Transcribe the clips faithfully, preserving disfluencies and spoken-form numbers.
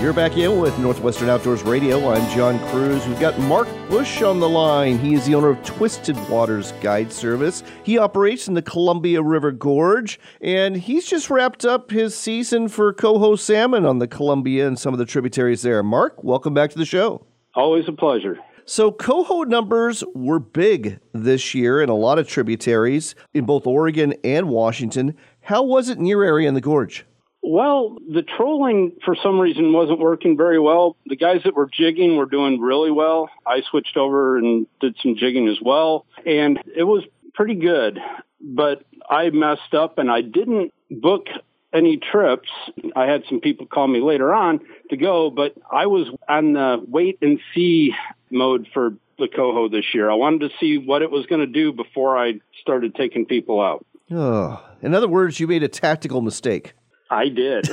You're back in with Northwestern Outdoors Radio. I'm John Cruz. We've got Mark Bush on the line. He is the owner of Twisted Waters Guide Service. He operates in the Columbia River Gorge, and he's just wrapped up his season for coho salmon on the Columbia and some of the tributaries there. Mark, welcome back to the show. Always a pleasure. So coho numbers were big this year in a lot of tributaries in both Oregon and Washington. How was it in your area in the gorge? Well, the trolling, for some reason, wasn't working very well. The guys that were jigging were doing really well. I switched over and did some jigging as well, and it was pretty good. But I messed up, and I didn't book any trips. I had some people call me later on to go, but I was on the wait-and-see mode for the coho this year. I wanted to see what it was going to do before I started taking people out. Oh, in other words, you made a tactical mistake. I did.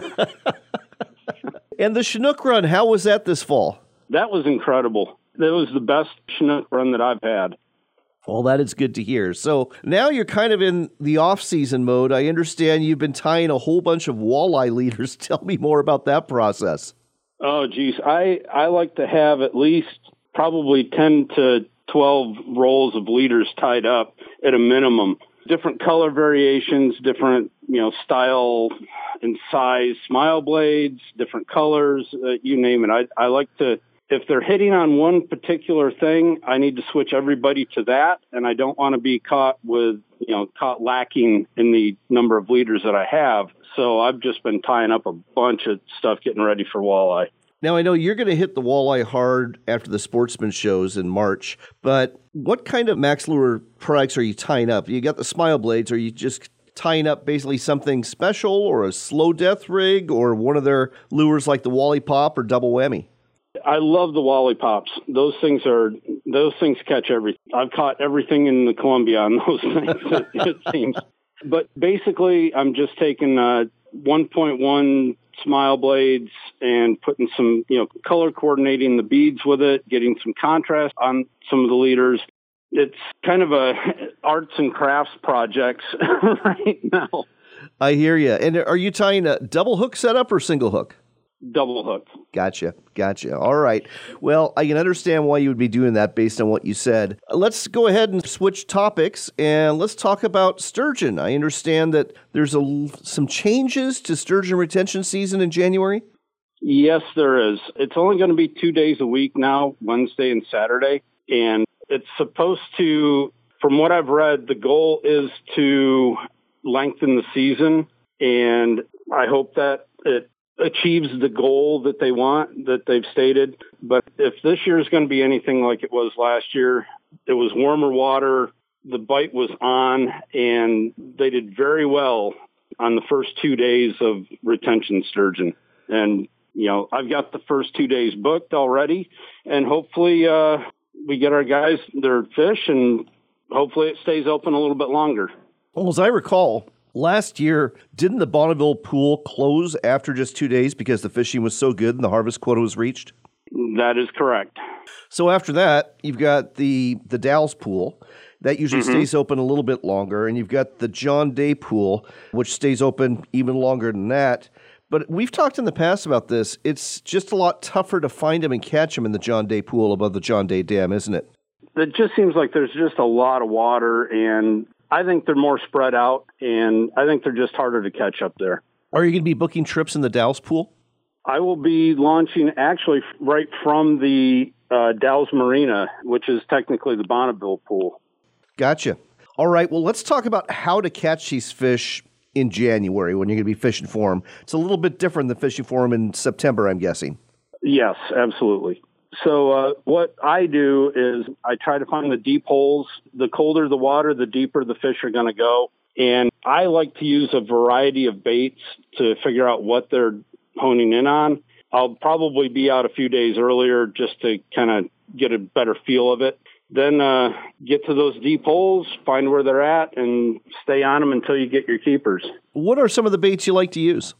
And the Chinook run, how was that this fall? That was incredible. That was the best Chinook run that I've had. Well, that is good to hear. So now you're kind of in the off-season mode. I understand you've been tying a whole bunch of walleye leaders. Tell me more about that process. Oh, geez. I, I like to have at least probably ten to twelve rolls of leaders tied up at a minimum. Different color variations, different, you know, style and size, smile blades, different colors, uh, you name it. I, I like to, if they're hitting on one particular thing, I need to switch everybody to that. And I don't want to be caught with, you know, caught lacking in the number of leaders that I have. So I've just been tying up a bunch of stuff getting ready for walleye. Now, I know you're going to hit the walleye hard after the Sportsman shows in March, but what kind of Max Lure products are you tying up? You got the smile blades. Are you just tying up basically something special or a slow death rig or one of their lures like the Wally Pop or Double Whammy? I love the Wally Pops. Those things are, those things catch everything. I've caught everything in the Columbia on those things, it, it seems. But basically, I'm just taking uh, one point one smile blades and putting some, you know, color coordinating the beads with it, getting some contrast on some of the leaders. It's kind of a arts and crafts projects right now. I hear you. And are you tying a double hook setup or single hook? Double hook. Gotcha. Gotcha. All right. Well, I can understand why you would be doing that based on what you said. Let's go ahead and switch topics and let's talk about sturgeon. I understand that there's a, some changes to sturgeon retention season in January. Yes, there is. It's only going to be two days a week now, Wednesday and Saturday. And it's supposed to, from what I've read, the goal is to lengthen the season. And I hope that it achieves the goal that they want, that they've stated. But if this year is going to be anything like it was last year, it was warmer water, the bite was on, and they did very well on the first two days of retention sturgeon. And, you know, I've got the first two days booked already, and hopefully uh, we get our guys their fish, and hopefully it stays open a little bit longer. Well, as I recall, last year, didn't the Bonneville pool close after just two days because the fishing was so good and the harvest quota was reached? That is correct. So after that, you've got the, the Dalles pool. That usually mm-hmm. stays open a little bit longer. And you've got the John Day pool, which stays open even longer than that. But we've talked in the past about this. It's just a lot tougher to find them and catch them in the John Day pool above the John Day Dam, isn't it? It just seems like there's just a lot of water, and I think they're more spread out, and I think they're just harder to catch up there. Are you going to be booking trips in the Dalles pool? I will be launching actually right from the uh, Dalles Marina, which is technically the Bonneville pool. Gotcha. All right, well, let's talk about how to catch these fish in January when you're going to be fishing for them. It's a little bit different than fishing for them in September, I'm guessing. Yes, absolutely. So uh, what I do is I try to find the deep holes. The colder the water, the deeper the fish are going to go. And I like to use a variety of baits to figure out what they're honing in on. I'll probably be out a few days earlier just to kind of get a better feel of it. Then uh, get to those deep holes, find where they're at, and stay on them until you get your keepers. What are some of the baits you like to use?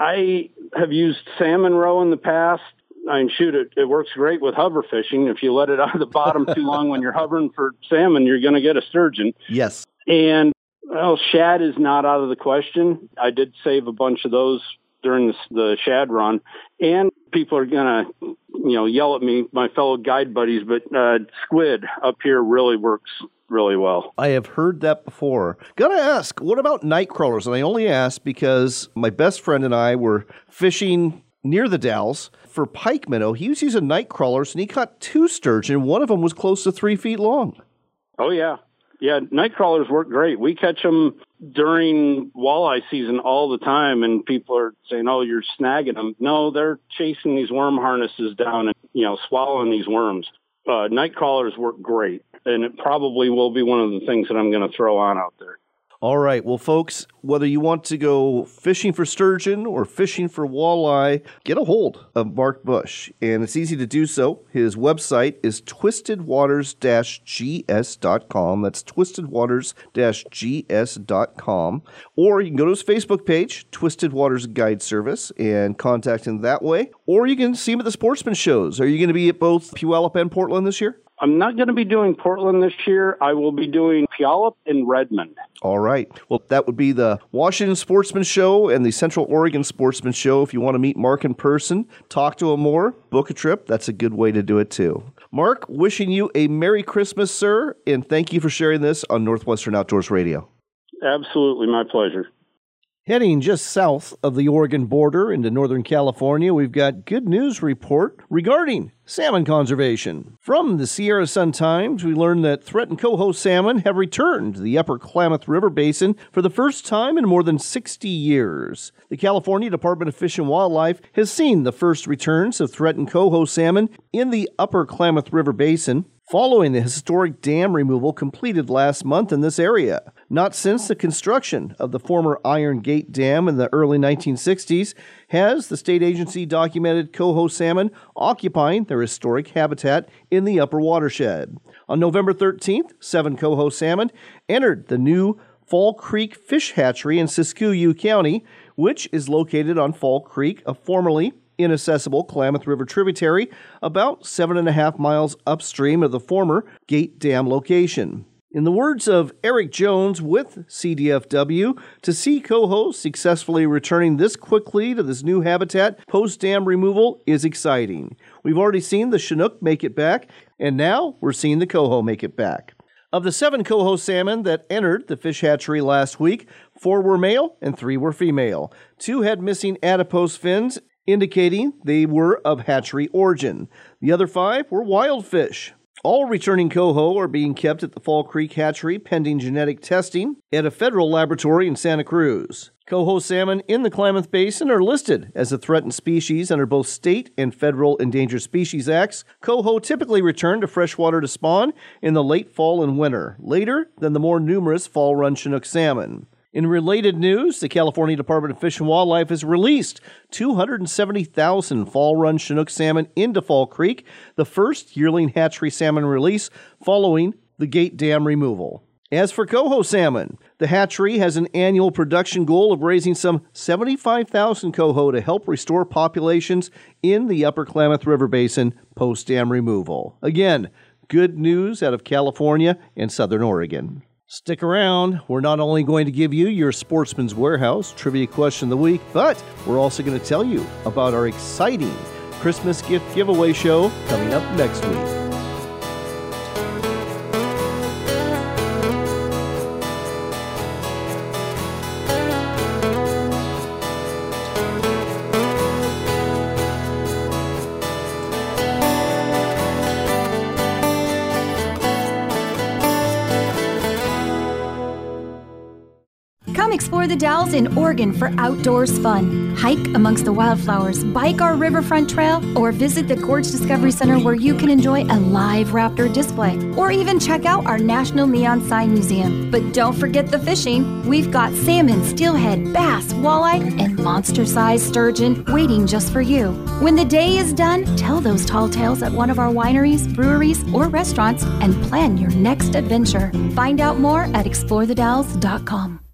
I have used salmon roe in the past. I mean, shoot, it, it works great with hover fishing. If you let it out of the bottom too long when you're hovering for salmon, you're going to get a sturgeon. Yes. And, well, shad is not out of the question. I did save a bunch of those during the, the shad run. And people are going to, you know, yell at me, my fellow guide buddies, but uh, squid up here really works really well. I have heard that before. Gotta ask, what about night crawlers? And I only ask because my best friend and I were fishing near the Dalles for pike minnow. He was using night crawlers, and he caught two sturgeon. One of them was close to three feet long. Oh, yeah. Yeah, night crawlers work great. We catch them during walleye season all the time, and people are saying, oh, you're snagging them. No, they're chasing these worm harnesses down and, you know, swallowing these worms. Uh, night crawlers work great, and it probably will be one of the things that I'm going to throw on out there. All right. Well, folks, whether you want to go fishing for sturgeon or fishing for walleye, get a hold of Mark Bush. And it's easy to do so. His website is twisted waters dash g s dot com. That's twisted waters dash g s dot com. Or you can go to his Facebook page, Twisted Waters Guide Service, and contact him that way. Or you can see him at the sportsman shows. Are you going to be at both Puyallup and Portland this year? I'm not going to be doing Portland this year. I will be doing Puyallup and Redmond. All right. Well, that would be the Washington Sportsman Show and the Central Oregon Sportsman Show. If you want to meet Mark in person, talk to him more, book a trip, that's a good way to do it too. Mark, wishing you a Merry Christmas, sir, and thank you for sharing this on Northwestern Outdoors Radio. Absolutely, my pleasure. Heading just south of the Oregon border into Northern California, we've got good news report regarding salmon conservation. From the Sierra Sun-Times, we learned that threatened coho salmon have returned to the upper Klamath River Basin for the first time in more than sixty years. The California Department of Fish and Wildlife has seen the first returns of threatened coho salmon in the upper Klamath River Basin, following the historic dam removal completed last month in this area. Not since the construction of the former Iron Gate Dam in the early nineteen sixties has the state agency documented coho salmon occupying their historic habitat in the upper watershed. On November thirteenth, seven coho salmon entered the new Fall Creek Fish Hatchery in Siskiyou County, which is located on Fall Creek, a formerly inaccessible Klamath River tributary about seven and a half miles upstream of the former Gate Dam location. In the words of Eric Jones with C D F W, to see coho successfully returning this quickly to this new habitat post-dam removal is exciting. We've already seen the Chinook make it back, and now we're seeing the coho make it back. Of the seven coho salmon that entered the fish hatchery last week, four were male and three were female. Two had missing adipose fins, indicating they were of hatchery origin. The other five were wild fish. All returning coho are being kept at the Fall Creek Hatchery pending genetic testing at a federal laboratory in Santa Cruz. Coho salmon in the Klamath Basin are listed as a threatened species under both state and federal Endangered Species Acts. Coho typically return to freshwater to spawn in the late fall and winter, later than the more numerous fall-run Chinook salmon. In related news, the California Department of Fish and Wildlife has released two hundred seventy thousand fall-run Chinook salmon into Fall Creek, the first yearling hatchery salmon release following the Gate Dam removal. As for coho salmon, the hatchery has an annual production goal of raising some seventy-five thousand coho to help restore populations in the upper Klamath River Basin post-dam removal. Again, good news out of California and Southern Oregon. Stick around. We're not only going to give you your Sportsman's Warehouse Trivia Question of the Week, but we're also going to tell you about our exciting Christmas gift giveaway show coming up next week. Explore the Dalles in Oregon for outdoors fun. Hike amongst the wildflowers, bike our riverfront trail, or visit the Gorge Discovery Center where you can enjoy a live raptor display, or even check out our National Neon Sign Museum. But don't forget the fishing. We've got salmon, steelhead, bass, walleye, and monster-sized sturgeon waiting just for you. When the day is done, tell those tall tales at one of our wineries, breweries, or restaurants and plan your next adventure. Find out more at explore the dalles dot com.